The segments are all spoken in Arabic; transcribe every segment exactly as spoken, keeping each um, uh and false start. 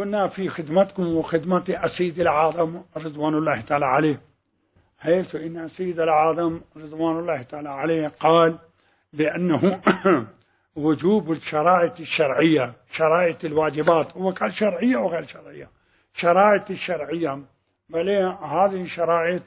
كنا في خدمتكم وخدمة السيد العاظم رضوان الله تعالى عليه، حيث إن السيد العاظم رضوان الله تعالى عليه قال بأنه وجوب الشرائط الشرعية، شرائط الواجبات، هو قال شرعية وغير شرعية. شرائط الشرعية بل هذه شرائط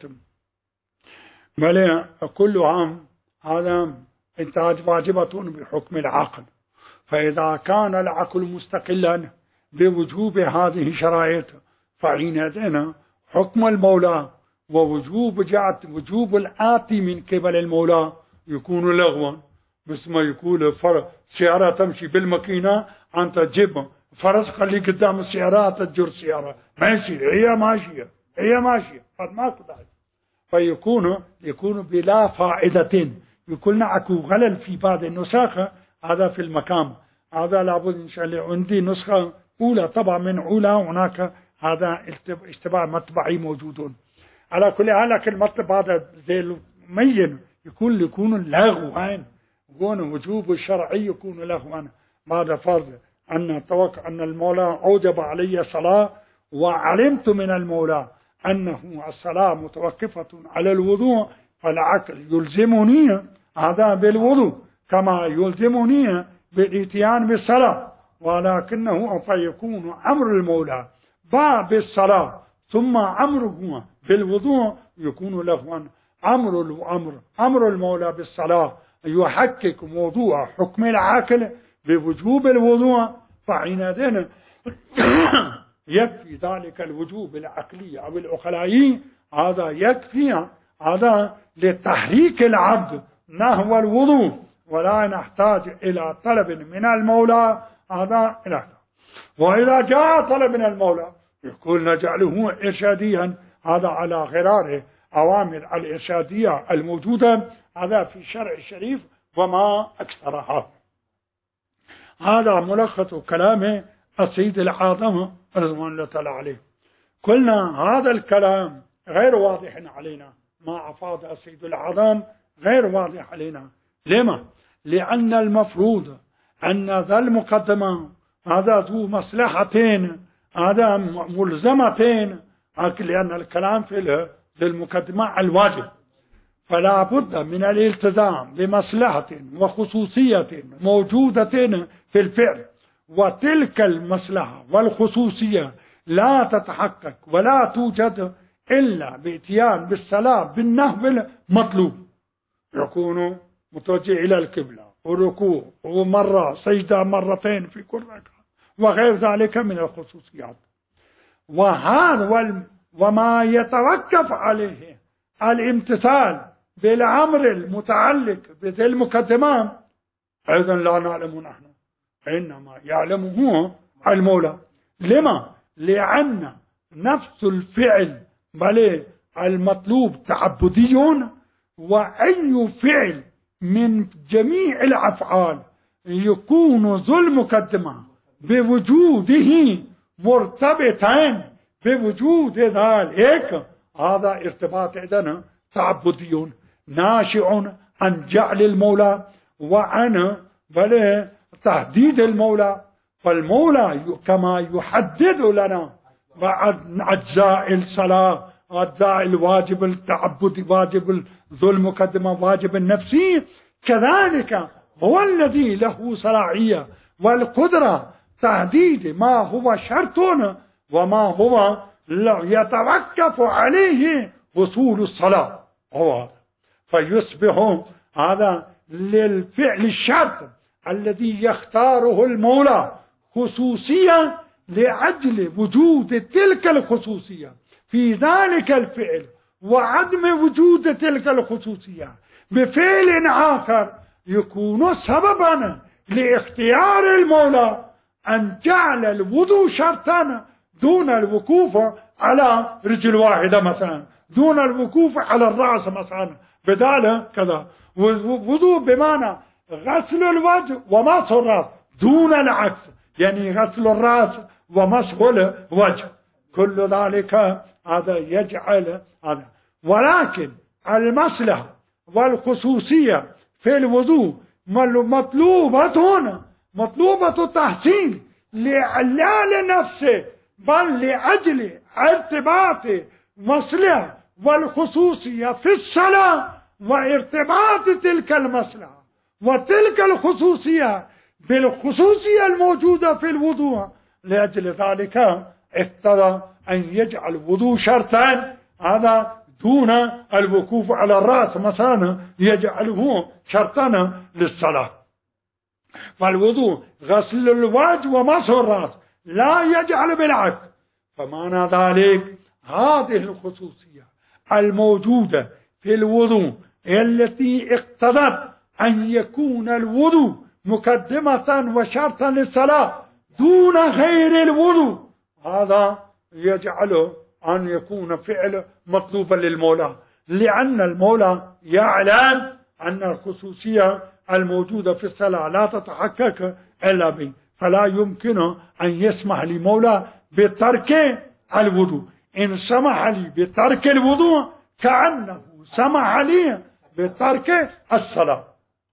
بل كلها هذا إنتاج واجبة بحكم العقل، فإذا كان العقل مستقلا بوجوب هذه الشرائط فحينئذ حكم المولى ووجوب جعت وجوب الآتي من قبل المولى يكون لغوا، مثل ما يقول سيارة تمشي بالماكينة أنت تجيب فرس خلي قدام السيارة تجر سيارة ما يصير، هي ماشية هي ماشية قد ما قدرت، فيكون يكون بلا فائدة، يكون عكو غلل في بعض النسخ. هذا في المقام هذا لابد إن شاء الله. عندي نسخة أولى طبعا من أولى هناك هذا اشتباه مطبعي موجودون. على كل حال لكن المطبع هذا زي مين يكون يكون لغوان، يكون وجوب الشرعي يكون لغوان بعد فرض أن توقع أن المولى أوجب علي صلاة وعلمت من المولى أنه الصلاة متوقفة على الوضوء، فالعقل يلزمني هذا بالوضوء كما يلزمني بالاتيان بالصلاة، ولكنه فيكون أمر المولى باب الصلاة ثم أمره بالوضوء يكون لغوا. أمر الأمر أمر المولى بالصلاة يحقق موضوع حكم العقل بوجوب الوضوء، فحينئذ يكفي ذلك الوجوب العقلي أو العقلائي، هذا يكفي هذا لتحريك العبد نحو الوضوء، ولا نحتاج إلى طلب من المولى هذا إلى. وإذا جاء طلب من المولى يقول نجعله إرشاديا، هذا على غرار أوامر الإرشادية الموجودة هذا في الشرع الشريف وما أكثرها. هذا ملخص كلام السيد العاظم رضوان الله تعالى عليه. قلنا هذا الكلام غير واضح علينا، ما أفاد السيد العاظم غير واضح علينا. لما؟ لأن المفروض أن ذا المقدمة هذا ذو مصلحتين، هذا ملزمتين، لأن الكلام في المقدمة الواجب، فلا بد من الالتزام بمصلحة وخصوصية موجودة في الفعل، وتلك المصلحة والخصوصية لا تتحقق ولا توجد إلا بإتيان بالصلاة بالنحو المطلوب، يكون متوجه إلى القبلة وركوع ومرة سجدة مرتين في كل ركعة وغير ذلك من الخصوصيات. وهذا وما يتوقف عليه الامتثال بالأمر المتعلق بذي المقدمات أيضا لا نعلم نحن، إنما يعلمه المولى. لما؟ لأن نفس الفعل بل المطلوب تعبدي، وأي فعل من جميع الأفعال يكون ذو المقدمة بوجوده مرتبطين بوجود ذلك، هذا ارتباط إذن تعبدي ناشئ عن جعل المولى وعن بل تهديد المولى. فالمولى كما يحدد لنا بعد أجزاء الصلاة، أجزاء الواجب التعبد، واجب ذو المقدمة، واجب النفسي، كذلك هو الذي له صلاحية والقدرة تهديد ما هو شرط وما هو يتوقف عليه وصول الصلاة، هو فيصبح هذا للفعل الشرط الذي يختاره المولى خصوصية لأجل وجود تلك الخصوصية في ذلك الفعل وعدم وجود تلك الخصوصية بفعل آخر يكون سببا لاختيار المولى أن جعل الوضوء شرطا دون الوقوف على رجل واحدة مثلا، دون الوقوف على الرأس مثلا، بدال كذا. وضوء بمعنى غسل الوجه ومسح الرأس دون العكس، يعني غسل الرأس ومسح الوجه، كل ذلك هذا يجعل هذا. ولكن المصلحة والخصوصية في الوضوء مطلوبة مطلوبة تحصيل لا لنفسه بل لأجل ارتباط مصلحة والخصوصية في الصلاة وارتباط تلك المصلحة وتلك الخصوصية بالخصوصية الموجودة في الوضوء. لأجل ذلك اقتضى أن يجعل الوضوء شرطا، هذا دون الوقوف على الرأس مثلا يجعله شرطا للصلاة. فالوضوء غسل الوجه ومسح الرأس، لا يجعل بالعكس. فمعنى ذلك هذه الخصوصية الموجودة في الوضوء التي اقتضت أن يكون الوضوء مقدمة وشرطا للصلاة دون غير الوضوء، هذا يجعله أن يكون فعل مطلوبا للمولى، لأن المولى يعلم أن الخصوصية الموجودة في الصلاة لا تتحقق إلا به، فلا يمكن أن يسمح لمولى بترك الوضوء. إن سمح لي بترك الوضوء كأنه سمح لي بترك الصلاة.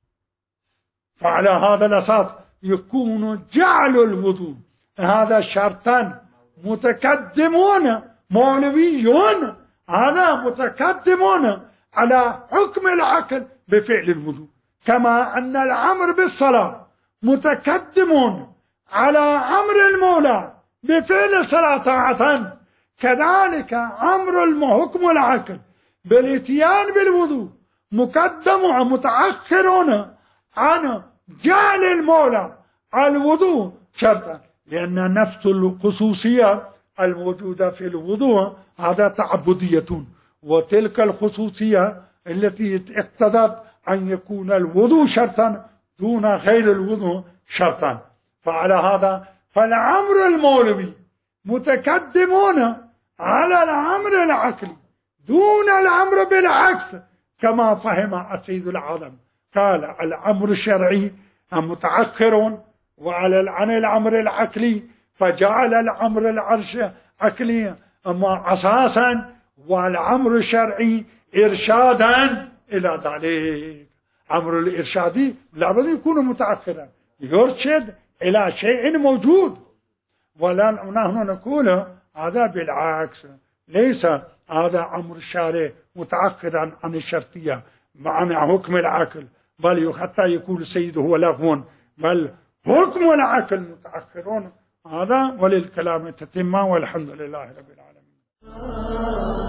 فعلى هذا الأساس يكون جعل الوضوء هذا شرطا متقدمون مولويون، هذا متقدمون على حكم العقل بفعل الوضوء، كما أن الأمر بالصلاة متقدمون على أمر المولى بفعل صلاة طاعة، كذلك أمر الحكم العقل بالاتيان بالوضوء مقدم ومتأخرون عن جعل المولى الوضوء شرطا، لأن نفس الخصوصية الموجودة في الوضوء هذا تعبدية، وتلك الخصوصية التي اقتضت أن يكون الوضوء شرطا دون غير الوضوء شرطا. فعلى هذا فالأمر المولوي متقدمون على الأمر العقلي دون الأمر بالعكس، كما فهم السيد العالم قال الأمر الشرعي متأخرون وعلى عن الأمر العقلي، فجعل الأمر العرش عقلي أما أساسا والأمر الشرعي إرشادا إلى ذلك. أمر الإرشادي لابد يكون متأخرا يرشد إلى شيء موجود، ولا نحن نقول هذا بالعكس، ليس هذا أمر الشارع متأخرا عن الشرطية عن حكم العقل، بل حتى يكون السيد هو لغو، بل حكم العقل متأخرون. هذا وللكلام تتمة، والحمد لله رب العالمين.